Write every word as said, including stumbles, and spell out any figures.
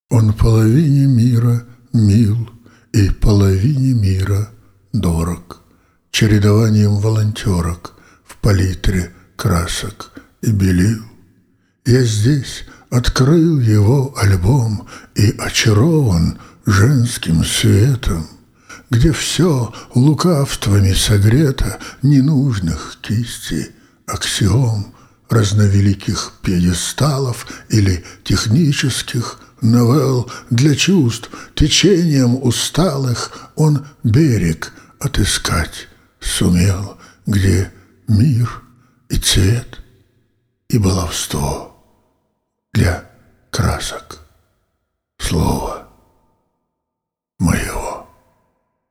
Он половине мира мил и половине мира дорог, чередованием волонтерок в палитре красок и белил. Я здесь открыл его альбом и очарован женским светом, где все лукавствами согрето ненужных кисти аксиом, разновеликих пьедесталов или технических новелл для чувств. Течением усталых он берег отыскать сумел, где мир и цвет и баловство для красок слова мое.